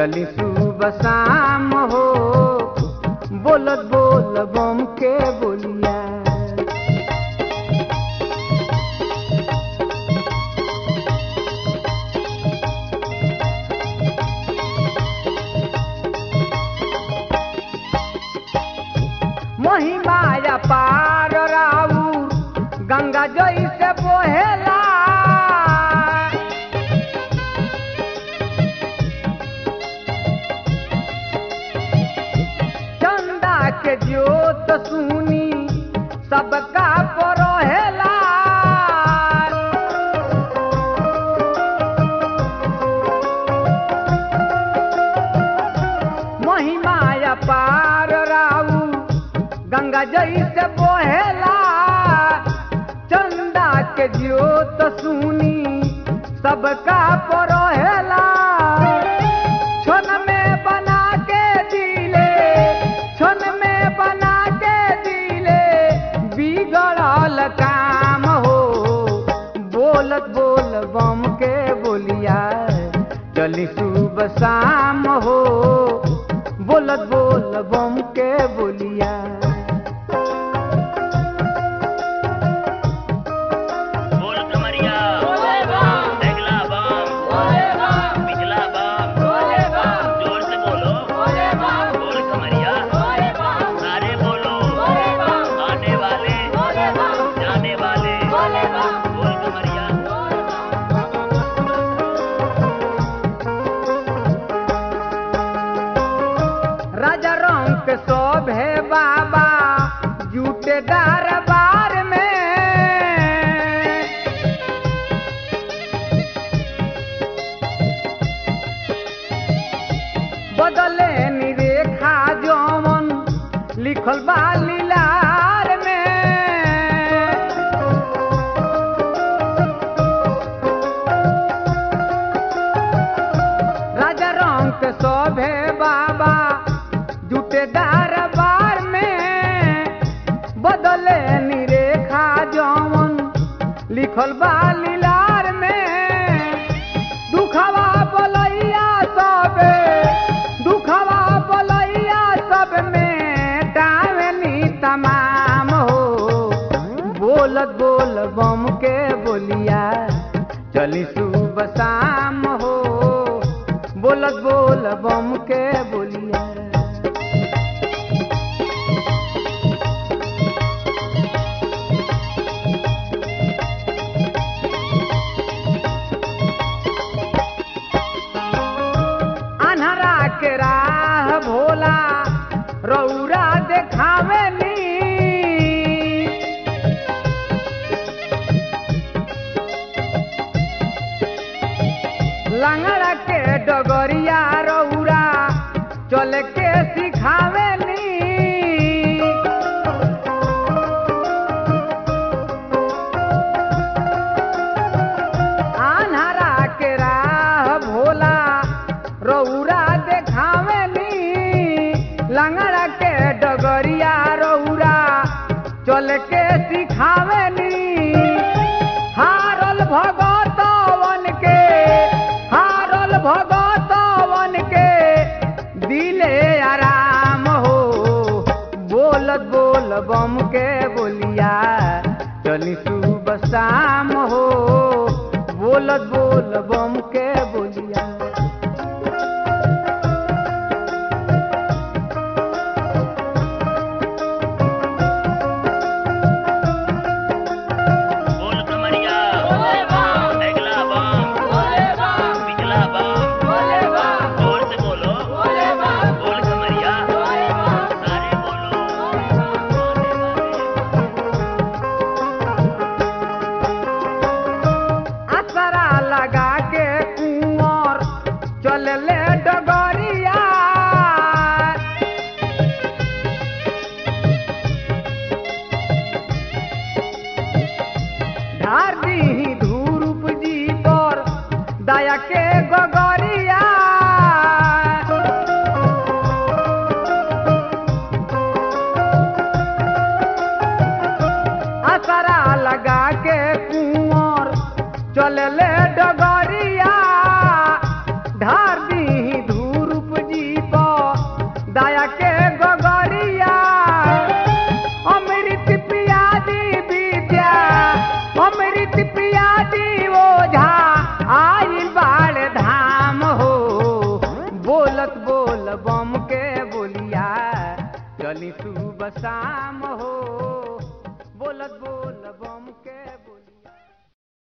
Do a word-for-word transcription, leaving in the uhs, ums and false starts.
चली सुबह शाम हो बोलत बोल बम के बोलिया। महिमाया पार राउर गंगा जैसे बोहेला, चंदा के ज्योत सुनी सबका परोहेला। महिमाया पार राउर गंगा जैसे बोहेला, चंदा के ज्योत सुनी सबका परोहेला। छन में बना के दिले, छन में बना के दिले बिगड़ल काम हो बोलत बोल बम के बोलिया। चली सुबह शाम हो बोलत बोल बम के बोलिया। राजा रंग सब है बाबा जूटे दरबार में, बदले निरेखा जौवन लिखल बा लीलार में। राजा रंग सब है बाबा जूटे दरबार में, बदले निरेखा जौवन लिखल बा लीलार में। दुखवा बोलैया सब, दुखवा बोलैया सब में टावनी तमाम हो बोलत बोल बम के बोलिया। चली सुबह शाम हो बोलत बोल बम के बोलिया। अन्हरा के राह भोला रौरा देखावेनी, लंगड़ा के डगरिया रौरा चल के सिखावेनी। अन्हरा के राह भोला रौरा देखावेनी, लंगड़ा के डगरिया रौरा चल के सिखावेनी। हारल भगतवन के, हारल भगतवन के दिले आराम हो बोलत बोल बम के बोलिया। चली सुबह शाम हो बोलत बोल बम के बोलिया। चल ले डगरिया ढार दी धूर चली सुबह शाम हो